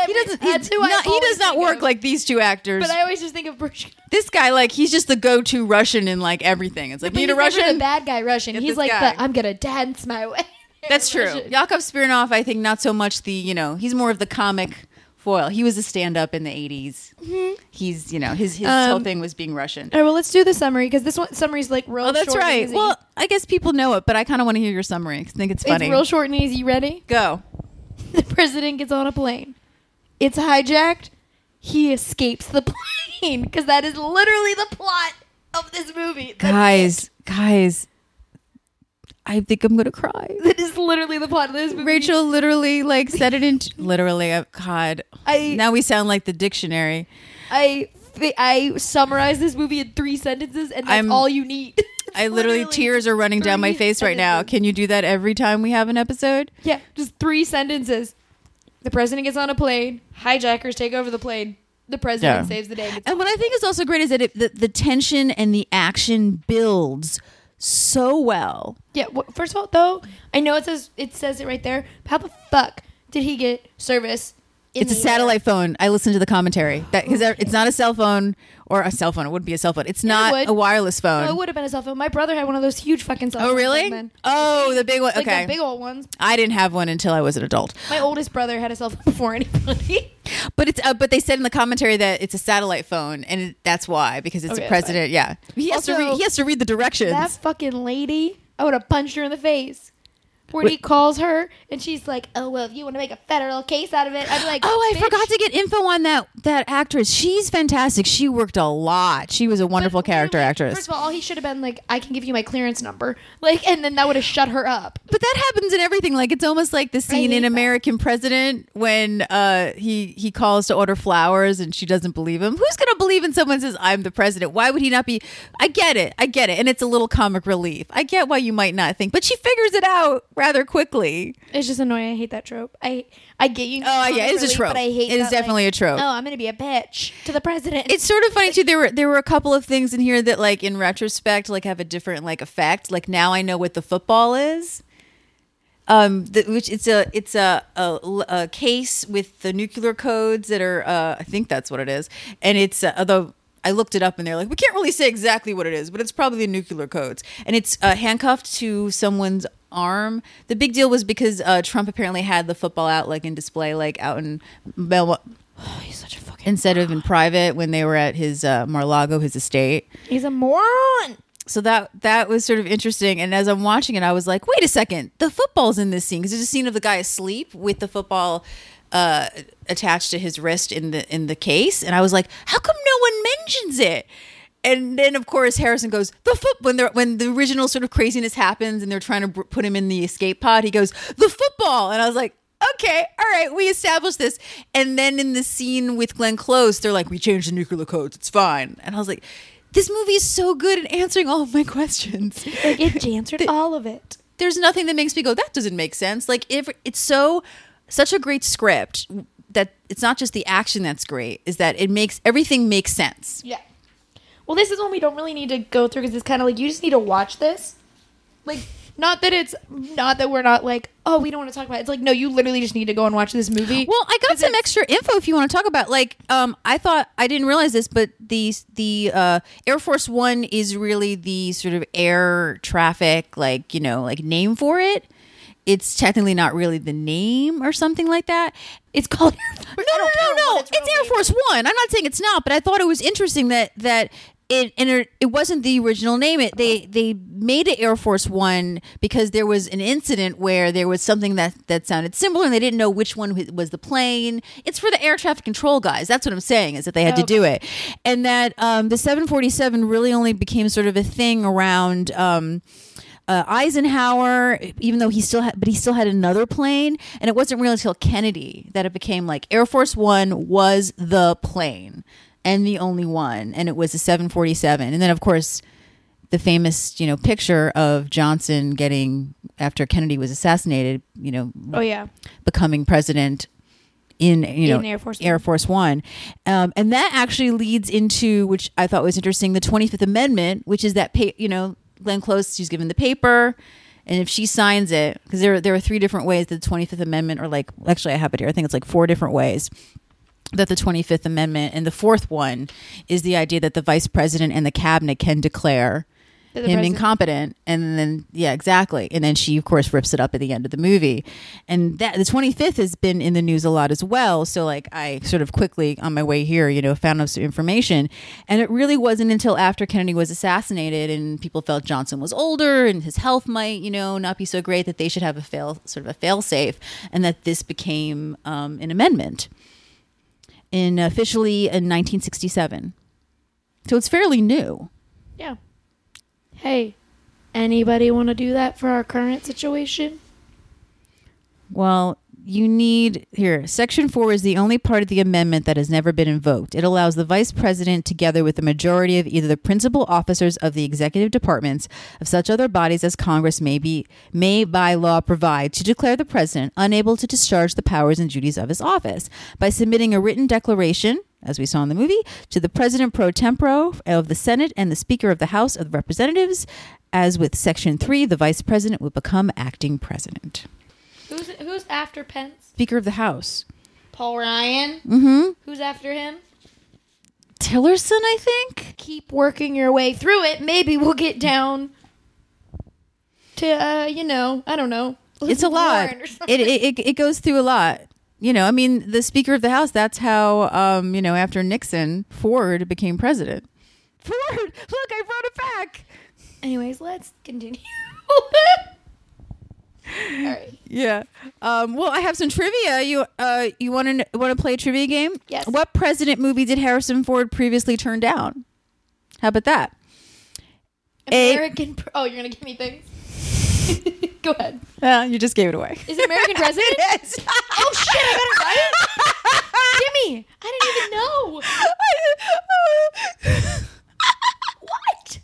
does not work like these two actors. But I always just think of Baryshnikov. This guy, like, he's just the go-to Russian in like everything. It's like, But need he's a Russian? never the bad guy Russian. Get He's this like guy. I'm gonna dance my way. That's true. Russian. Yakov Smirnoff, I think, not so much the, he's more of the comic foil. He was a stand-up in the 80s. Mm-hmm. He's, his whole thing was being Russian. All right, well, let's do the summary because this one summary's like real. Oh, that's short and right. easy. Well, I guess people know it, but I kind of want to hear your summary. 'Cause I think it's funny. It's real short and easy. You ready? Go. The president gets on a plane. It's hijacked. He escapes the plane because that is literally the plot of this movie. That's Guys, I think I'm gonna cry. it. That is literally the plot of this movie. Rachel literally like said it in literally. God, now we sound like the dictionary. I summarized this movie in 3 sentences, and that's all you need. I literally tears are running down my 3 face right now. sentences. Can you do that every time we have an episode? Yeah, just 3 sentences. The president gets on a plane. Hijackers take over the plane. The president saves the day. And what I think is also great is that the tension and the action builds so well. Yeah. First of all, though, I know it says it right there. But how the fuck did he get service? It's a satellite phone. I listened to the commentary because it's not a cell phone or a cell phone. It wouldn't be a cell phone. It's not a wireless phone. No, it would have been a cell phone. My brother had one of those huge fucking cell phones. Oh, really? back then. Oh, the big one. Like Okay. the big old ones. I didn't have one until I was an adult. My oldest brother had a cell phone before anybody. But it's but they said in the commentary that it's a satellite phone, and that's why because it's Okay, the president. Yeah, he has to read the directions. That fucking lady, I would have punched her in the face. When he calls her and she's like, "Oh well, if you want to make a federal case out of it," I'd be like, Oh, I "Bitch." forgot to get info on that that actress, she's fantastic. She worked a lot. She was a wonderful character actress. First of all, he should have been like, I can give you my clearance number. Like, and then that would have shut her up. But that happens in everything. Like, it's almost like the scene hate in that. American President when he calls to order flowers and she doesn't believe him. Who's going to believe in someone who says, I'm the president? Why would he not be? I get it. And it's a little comic relief. I get why you might not think, but she figures it out rather quickly. It's just annoying. I hate that trope. I get you. Oh, yeah, it is a trope. But I hate it is that, definitely a trope. Oh, I'm going to be a bitch to the president. It's sort of funny too. There were a couple of things in here that, like, in retrospect, like have a different like effect. Like, now I know what the football is. Which it's a case with the nuclear codes that are I think that's what it is. And it's although I looked it up and they're like, we can't really say exactly what it is, but it's probably the nuclear codes. And it's handcuffed to someone's arm. The big deal was because Trump apparently had the football out like in display, like out in Belmont. Oh, he's such a fucking Instead of in private when they were at his Mar-a-Lago, his estate. He's a moron. So that was sort of interesting. And as I'm watching it, I was like, wait a second, the football's in this scene. Because there's a scene of the guy asleep with the football attached to his wrist in the case. And I was like, how come no one mentions it? And then, of course, Harrison goes, when the original sort of craziness happens and they're trying to put him in the escape pod, he goes, the football. And I was like, okay, all right, we established this. And then in the scene with Glenn Close, they're like, we changed the nuclear codes. It's fine. And I was like, this movie is so good at answering all of my questions. Like, it answered all of it. There's nothing that makes me go, that doesn't make sense. Like, if it's such a great script that it's not just the action that's great, is that it makes everything make sense. Yeah. Well, this is one we don't really need to go through because it's kind of like you just need to watch this. Like, not that we're not like, oh, we don't want to talk about it. It's like, no, you literally just need to go and watch this movie. Well, I got some extra info if you want to talk about. Like, I didn't realize this, but the Air Force One is really the sort of air traffic, like, you know, like name for it. It's technically not really the name or something like that. It's called No. It's Air Force One. I'm not saying it's not, but I thought it was interesting that it wasn't the original name. They made it Air Force One because there was an incident where there was something that sounded similar and they didn't know which one was the plane. It's for the air traffic control guys. That's what I'm saying, is that they had to do it. And that the 747 really only became sort of a thing around Eisenhower, even though he still had another plane, and it wasn't really until Kennedy that it became like Air Force One was the plane and the only one, and it was a 747. And then, of course, the famous, you know, picture of Johnson getting, after Kennedy was assassinated, you know, becoming president in Air Force One. And that actually leads into, which I thought was interesting, the 25th Amendment, which is that, Glenn Close, she's given the paper, and if she signs it, because there are 3 different ways that the 25th Amendment, or like, actually I have it here, I think it's like 4 different ways that the 25th Amendment, and the 4th one is the idea that the vice president and the cabinet can declare him incompetent, and then exactly, and then she of course rips it up at the end of the movie. And that the 25th has been in the news a lot as well, so like I sort of quickly on my way here, you know, found out some information, and it really wasn't until after Kennedy was assassinated and people felt Johnson was older and his health might, you know, not be so great, that they should have a fail safe, and that this became an amendment officially in 1967. So it's fairly new. Yeah. Hey, anybody want to do that for our current situation? Well, you need here. Section 4 is the only part of the amendment that has never been invoked. It allows the vice president, together with the majority of either the principal officers of the executive departments of such other bodies as Congress may by law provide, to declare the president unable to discharge the powers and duties of his office by submitting a written declaration, as we saw in the movie, to the president pro tempore of the Senate and the Speaker of the House of Representatives. As with Section 3, the vice president would become acting president. Who's after Pence? Speaker of the House. Paul Ryan? Mm-hmm. Who's after him? Tillerson, I think. Keep working your way through it. Maybe we'll get down to, I don't know. It's a lot. It goes through a lot. You know, I mean, the Speaker of the House, that's how, after Nixon, Ford became president. Ford! Look, I brought it back! Anyways, let's continue. All right. Yeah. Well, I have some trivia. You want to play a trivia game? Yes. What president movie did Harrison Ford previously turn down? How about that? American. Oh, you're gonna give me things. Go ahead. You just gave it away. Is it American President? It is. Oh shit! I got it right. Jimmy, I didn't even know. What?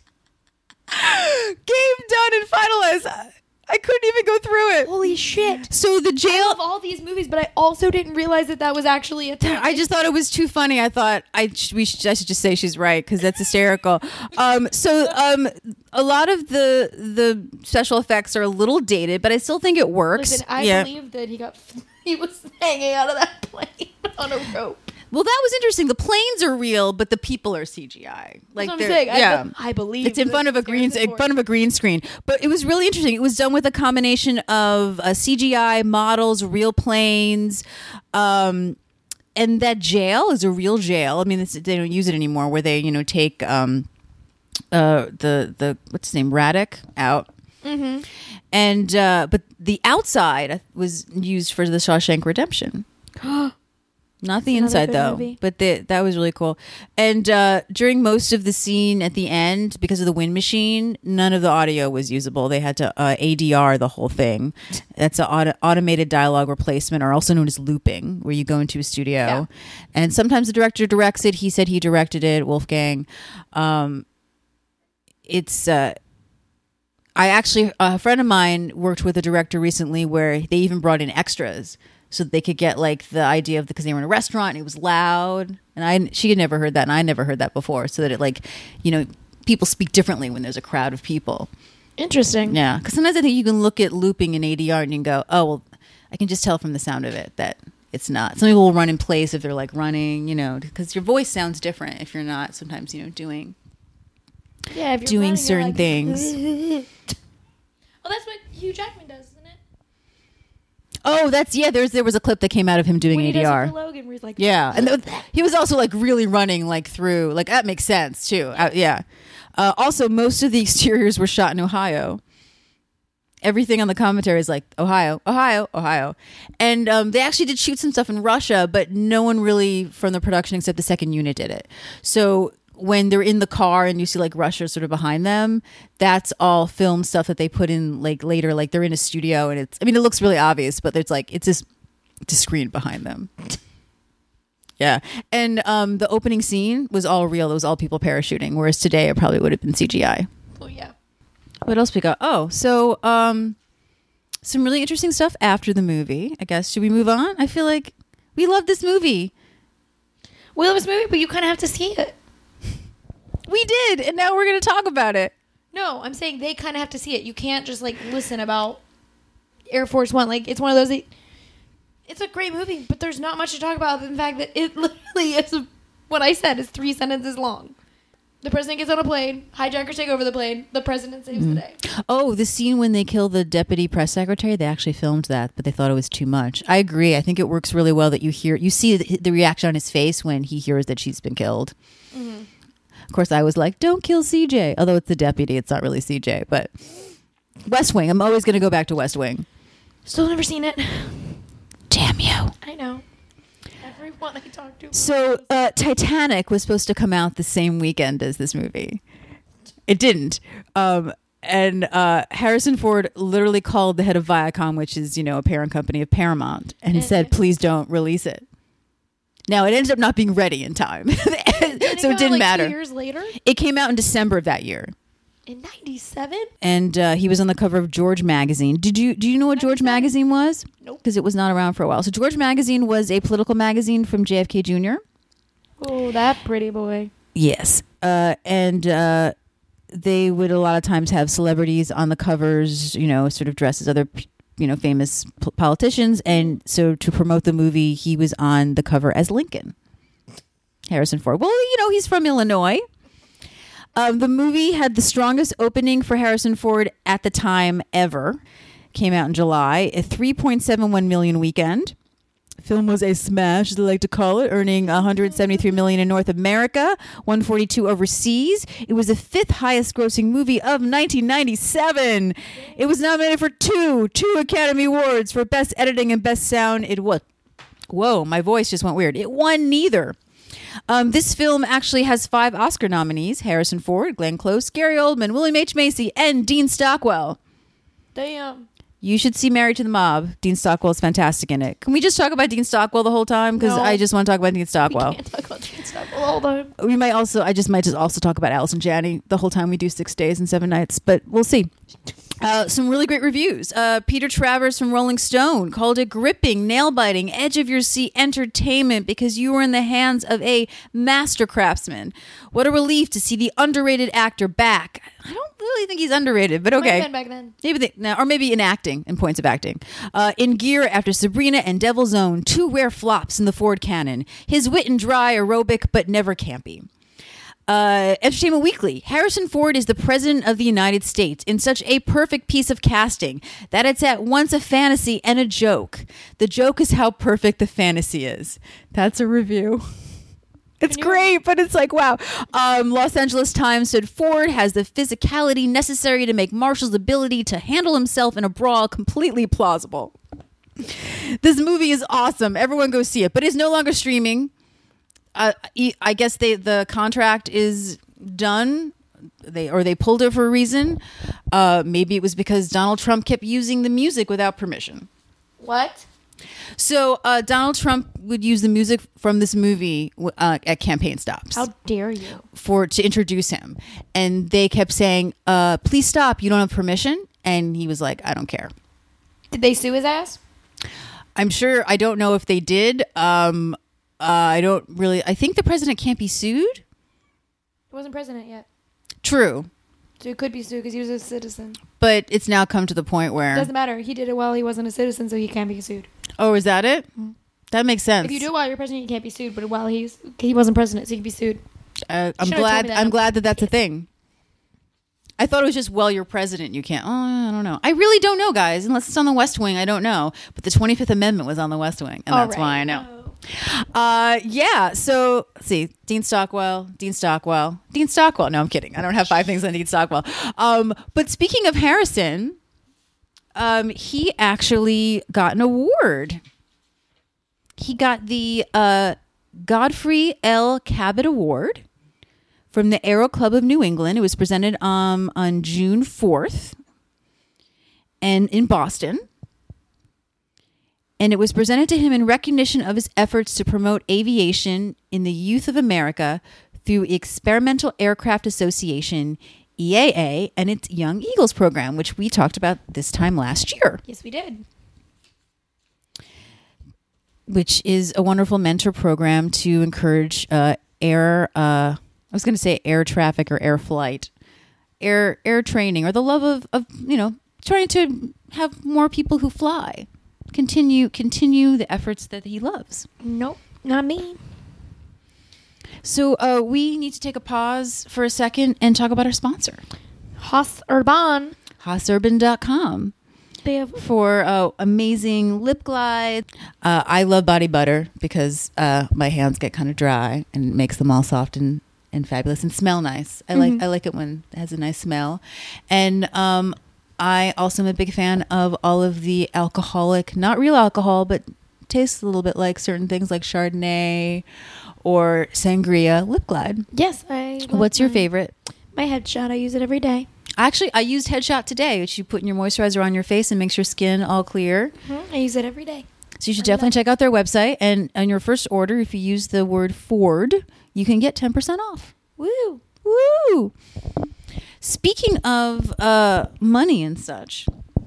Game done and finalized. I couldn't even go through it. Holy shit! So the I jail. love all these movies, but I also didn't realize that was actually a thing. I just thought it was too funny. I thought I should just say she's right because that's hysterical. So a lot of the special effects are a little dated, but I still think it works. Listen, I believe that he was hanging out of that plane on a rope. Well, that was interesting. The planes are real, but the people are CGI. That's Like what I'm they're- saying. yeah. I believe It's in front of a green screen. But it was really interesting. It was done with a combination of CGI models, real planes, and that jail is a real jail. I mean, they don't use it anymore. Where they take the what's his name, Radek out. Mm-hmm. And but the outside was used for the Shawshank Redemption. Not the That's inside another though, good movie. but that was really cool. And during most of the scene at the end, because of the wind machine, none of the audio was usable. They had to ADR the whole thing. That's an automated dialogue replacement, or also known as looping, where you go into a studio, Yeah. and sometimes the director directs it. He said he directed it, Wolfgang. It's I actually, a friend of mine worked with a director recently where they even brought in extras so that they could get like the idea of because they were in a restaurant and it was loud, and she had never heard that, and I never heard that before. So that it people speak differently when there's a crowd of people. Interesting. Yeah, because sometimes I think you can look at looping in ADR and you can go, oh well, I can just tell from the sound of it that it's not. Some people will run in place if they're like running, because your voice sounds different if you're not sometimes doing. Yeah, if you're Doing running, certain you're like, things. Well, that's what Hugh Jackman does, isn't it? Oh, there was a clip that came out of him doing When he does it ADR. for Logan, where he's like, Yeah, and he was also like really running like through, like that makes sense too. Yeah. Also, most of the exteriors were shot in Ohio. Everything on the commentary is like Ohio, Ohio, Ohio, and they actually did shoot some stuff in Russia, but no one really from the production except the second unit did it. So when they're in the car and you see like Russia sort of behind them, that's all film stuff that they put in like later, like they're in a studio and it looks really obvious, but it's just a screen behind them. Yeah. And the opening scene was all real. It was all people parachuting, whereas today it probably would have been CGI. oh yeah. What else we got? Oh, so some really interesting stuff after the movie, I guess. Should we move on? I feel like we love this movie. We love this movie, but you kind of have to see it. We did, and now we're going to talk about it. No, I'm saying they kind of have to see it. You can't just like listen about Air Force One. Like it's one of those. It's a great movie, but there's not much to talk about other than the fact that it literally is what I said is 3 sentences long. The president gets on a plane, hijackers take over the plane, the president saves the day. Oh, the scene when they kill the deputy press secretary, they actually filmed that, but they thought it was too much. I agree. I think it works really well that you see the reaction on his face when he hears that she's been killed. Mm-hmm. Of course, I was like, don't kill CJ. Although it's the deputy, it's not really CJ. But West Wing. I'm always going to go back to West Wing. Still never seen it. Damn you. I know. Everyone I talk to. So Titanic was supposed to come out the same weekend as this movie. It didn't. And Harrison Ford literally called the head of Viacom, which is, a parent company of Paramount, and said, please don't release it. Now, it ended up not being ready in time. So it didn't matter. 2 years later? It came out in December of that year. In 97? And he was on the cover of George Magazine. Do you know what George Magazine was? Nope. Because it was not around for a while. So George Magazine was a political magazine from JFK Jr. Oh, that pretty boy. Yes. And they would a lot of times have celebrities on the covers, sort of dressed as other famous politicians. And so to promote the movie, he was on the cover as Lincoln. Harrison Ford. Well, he's from Illinois. The movie had the strongest opening for Harrison Ford at the time ever. Came out in July, a 3.71 million weekend. film was a smash, as they like to call it, earning $173 million in North America, $142 overseas. It was the 5th highest grossing movie of 1997. It was nominated for two Academy Awards for Best Editing and Best Sound. It was, whoa, my voice just went weird. It won neither. This film actually has 5 Oscar nominees: Harrison Ford, Glenn Close, Gary Oldman, William H. Macy, and Dean Stockwell. Damn. You should see Married to the Mob. Dean Stockwell is fantastic in it. Can we just talk about Dean Stockwell the whole time? Because No. I just want to talk about Dean Stockwell. We can't talk about Dean Stockwell all the time. We might also, I just might just also talk about Allison Janney the whole time we do 6 days and 7 nights, but we'll see. Some really great reviews. Peter Travers from Rolling Stone called it gripping, nail-biting, edge-of-your-seat entertainment because you were in the hands of a master craftsman. What a relief to see the underrated actor back. I don't really think he's underrated, but Might have okay. been back then. Or maybe in acting, in points of acting. In gear after Sabrina and Devil's Own, 2 rare flops in the Ford canon. His wit and dry, aerobic, but never campy. Entertainment Weekly. Harrison Ford is the President of the United States in such a perfect piece of casting that it's at once a fantasy and a joke. The joke is how perfect the fantasy is. That's a review. It's great, but it's like, wow. Los Angeles Times said Ford has the physicality necessary to make Marshall's ability to handle himself in a brawl completely plausible. This movie is awesome. Everyone go see it, but it's no longer streaming. I guess the contract is done. They pulled it for a reason. Maybe it was because Donald Trump kept using the music without permission. What? So Donald Trump would use the music from this movie at campaign stops. How dare you? To introduce him, and they kept saying, "Please stop! You don't have permission." And he was like, "I don't care." Did they sue his ass? I'm sure. I don't know if they did. I don't really. I think the president can't be sued. He wasn't president yet. True. So he could be sued because he was a citizen. But it's now come to the point where... Doesn't matter. He did it while he wasn't a citizen, so he can't be sued. Oh, is that it? That makes sense. If you do it while you're president, you can't be sued. But while he wasn't president, so he can be sued. I'm Should've glad. told me that. I'm glad that that's a thing. I thought it was just while you're president, you can't. Oh, I don't know. I really don't know, guys. Unless it's on the West Wing, I don't know. But the 25th Amendment was on the West Wing, and that's why I know. Yeah. So let's see. Dean Stockwell. No, I'm kidding. I don't have 5 things on Dean Stockwell. But speaking of Harrison, he actually got an award. He got the Godfrey L. Cabot Award from the Aero Club of New England. It was presented on June 4th and in Boston. And it was presented to him in recognition of his efforts to promote aviation in the youth of America through Experimental Aircraft Association, EAA, and its Young Eagles program, which we talked about this time last year. Yes, we did. Which is a wonderful mentor program to encourage air traffic or air flight, air training, or the love of trying to have more people who fly. Continue the efforts that he loves. Nope, not me. So we need to take a pause for a second and talk about our sponsor. Haas Urban. HaasUrban.com. They have for amazing lip glide. I love body butter because my hands get kind of dry and it makes them all soft and fabulous and smell nice. I like it when it has a nice smell. And I also am a big fan of all of the alcoholic, not real alcohol, but tastes a little bit like certain things like Chardonnay or Sangria lip glide. Yes, I love What's your mine. favorite? My Headshot. I use it every day. Actually, I used Headshot today, which you put in your moisturizer on your face and makes your skin all clear. I use it every day. So you should definitely check out their website. And on your first order, if you use the word Ford, you can get 10% off. Woo! Woo! Speaking of money and such,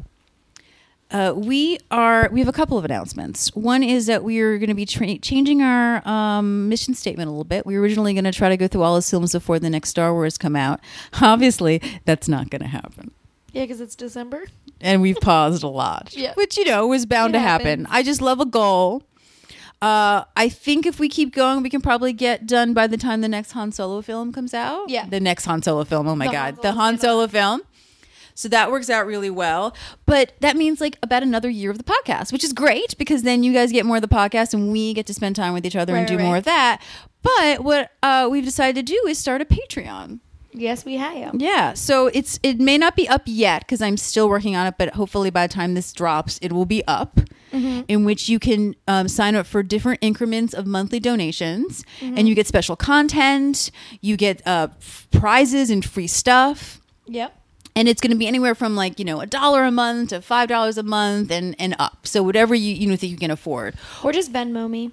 we have a couple of announcements. One is that we are going to be changing our mission statement a little bit. We were originally going to try to go through all his films before the next Star Wars come out. Obviously, that's not going to happen. Yeah, because it's December. And we've paused a lot, Yeah. which, was bound It to happen. happens. I just love a goal. I think if we keep going, we can probably get done by the time the next Han Solo film comes out. Yeah. The next Han Solo film. Oh my The God. Han The Solo Han film. Solo film. So that works out really well. But that means like about another year of the podcast, which is great because then you guys get more of the podcast and we get to spend time with each other and do more of that. But what we've decided to do is start a Patreon. Yes, we have. Yeah, so it may not be up yet because I'm still working on it, but hopefully by the time this drops, it will be up. In which you can sign up for different increments of monthly donations, and you get special content, you get prizes and free stuff. Yep. And it's going to be anywhere from like, $1 a month to $5 a month and up. So whatever you think you can afford. Or just Venmo me.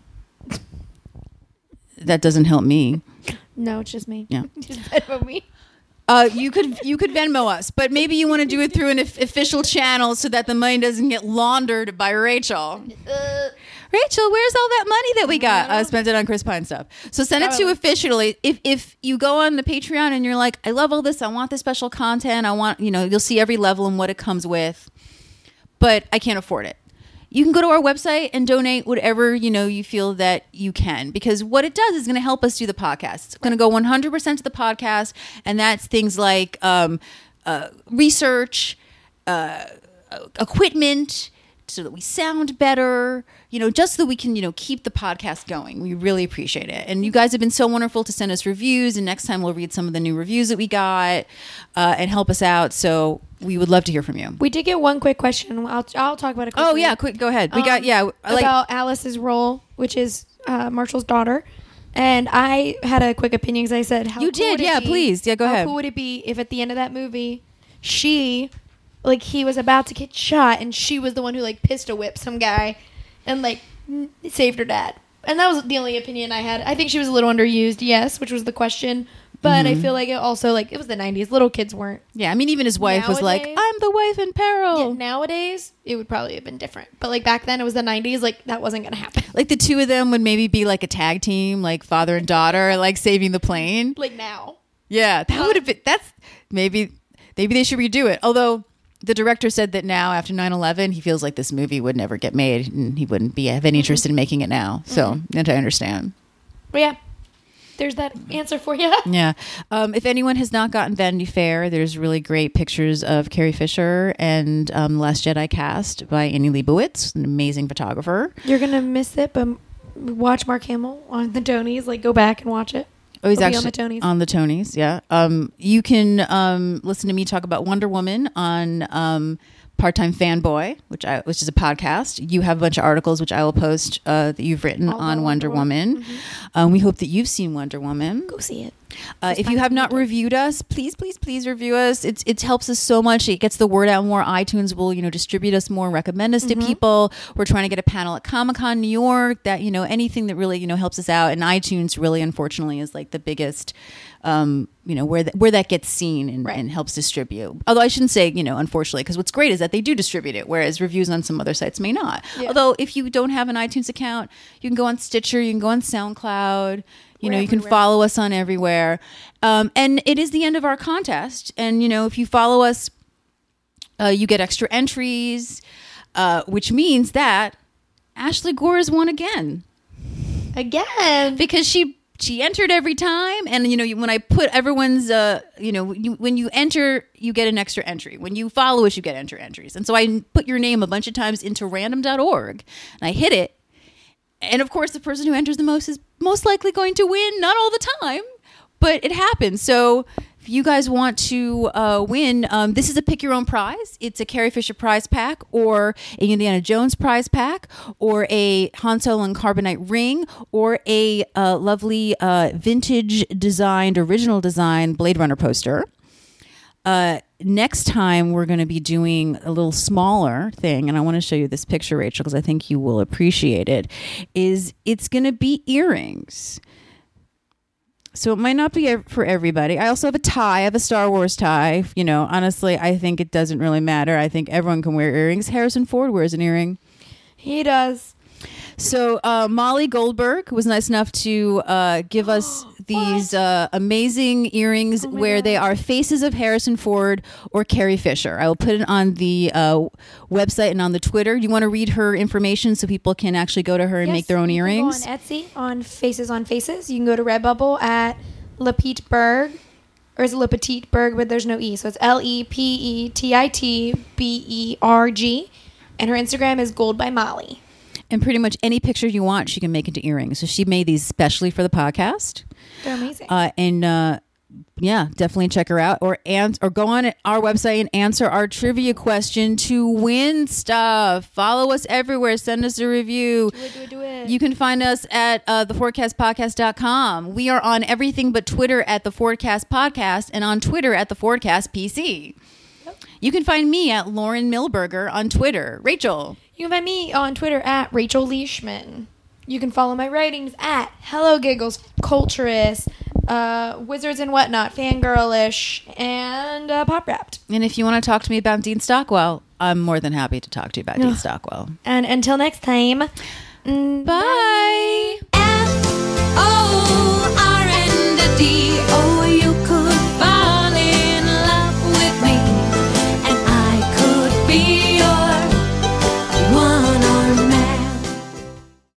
That doesn't help me. No, it's just me. Yeah. Just Venmo me. You could Venmo us, but maybe you want to do it through an official channel so that the money doesn't get laundered by Rachel. Rachel, where's all that money that we got? Spent it on Chris Pine stuff. So send it to officially. If you go on the Patreon and you're like, I love all this, I want this special content, I want, you'll see every level and what it comes with, but I can't afford it. You can go to our website and donate whatever, you feel that you can. Because what it does is going to help us do the podcast. It's going to go 100% to the podcast. And that's things like research, equipment, so that we sound better, just so that we can, keep the podcast going. We really appreciate it. And you guys have been so wonderful to send us reviews. And next time we'll read some of the new reviews that we got and help us out. So we would love to hear from you. We did get one quick question. I'll talk about it quickly. Oh, yeah. Quick. Go ahead. We got, about Alice's role, which is Marshall's daughter. And I had a quick opinion because I said, how you cool did. would it Yeah, be? please. Yeah, go ahead. How cool would it be if at the end of that movie, he was about to get shot and she was the one who pistol whipped some guy and saved her dad. And that was the only opinion I had. I think she was a little underused, yes, which was the question. But I feel like it also, it was the 90s. Little kids weren't. Yeah, I mean, even his wife was like, I'm the wife in peril. Yeah, nowadays, it would probably have been different. But, back then, it was the 90s. That wasn't going to happen. The two of them would maybe be, a tag team, father and daughter, saving the plane. Now. Yeah, that would have been, that's, maybe they should redo it. Although, the director said that now, after 9/11, he feels like this movie would never get made, and he wouldn't have any interest in making it now. So, and I understand. But, yeah. There's that answer for you. Yeah. If anyone has not gotten Vanity Fair, there's really great pictures of Carrie Fisher and The Last Jedi cast by Annie Leibovitz, an amazing photographer. You're going to miss it, but watch Mark Hamill on the Tonys. Go back and watch it. Oh, he's It'll actually on the On Tonys. the Tonys, yeah. You can listen to me talk about Wonder Woman on Part-Time Fanboy, which is a podcast. You have a bunch of articles which I will post that you've written on Wonder Woman. We hope that you've seen Wonder Woman. Go see it. If you have not reviewed us, please review us. It helps us so much. It gets the word out more. iTunes will distribute us more, recommend us to people. We're trying to get a panel at Comic-Con New York. That anything that really helps us out. And iTunes really, unfortunately, is the biggest. Where that gets seen and helps distribute. Although I shouldn't say, unfortunately, because what's great is that they do distribute it, whereas reviews on some other sites may not. Yeah. Although if you don't have an iTunes account, you can go on Stitcher, you can go on SoundCloud, you can follow us on everywhere. And it is the end of our contest. And, if you follow us, you get extra entries, which means that Ashley Gore has won again. Again? Because she entered every time, and when I put everyone's when you enter, you get an extra entry. When you follow us, you get entries. And so I put your name a bunch of times into random.org, and I hit it, and of course the person who enters the most is most likely going to win. Not all the time, but it happens. So if you guys want to win, this is a pick your own prize. It's a Carrie Fisher prize pack, or a Indiana Jones prize pack, or a Han Solo and Carbonite ring, or a lovely vintage designed, original design Blade Runner poster. Next time we're going to be doing a little smaller thing, and I want to show you this picture, Rachel, because I think you will appreciate it. It's going to be earrings. So it might not be for everybody. I also have a tie. I have a Star Wars tie. Honestly, I think it doesn't really matter. I think everyone can wear earrings. Harrison Ford wears an earring. He does. So Molly Goldberg was nice enough to give us these amazing earrings where they are faces of Harrison Ford or Carrie Fisher. I will put it on the website and on the Twitter. You want to read her information so people can actually go to her and make their own earrings? You can go on Etsy on Faces on Faces. You can go to Redbubble at Lapete Berg. or is it Le Petit Berg, but there's no E. So it's LEPETITBERG. And her Instagram is Gold by Molly. And pretty much any picture you want, she can make into earrings. So she made these specially for the podcast. They're amazing. Yeah, definitely check her out, or go on our website and answer our trivia question to win stuff. Follow us everywhere. Send us a review. Do it. You can find us at theforecastpodcast.com. We are on everything but Twitter at The Forecast Podcast and on Twitter at The Forecast PC. Yep. You can find me at Lauren Milberger on Twitter. Rachel. You can find me on Twitter at Rachel Leishman. You can follow my writings at Hello Giggles, Culturist, Wizards and Whatnot, Fangirlish, and Pop Wrapped. And if you want to talk to me about Dean Stockwell, I'm more than happy to talk to you about Dean Stockwell. And until next time, bye.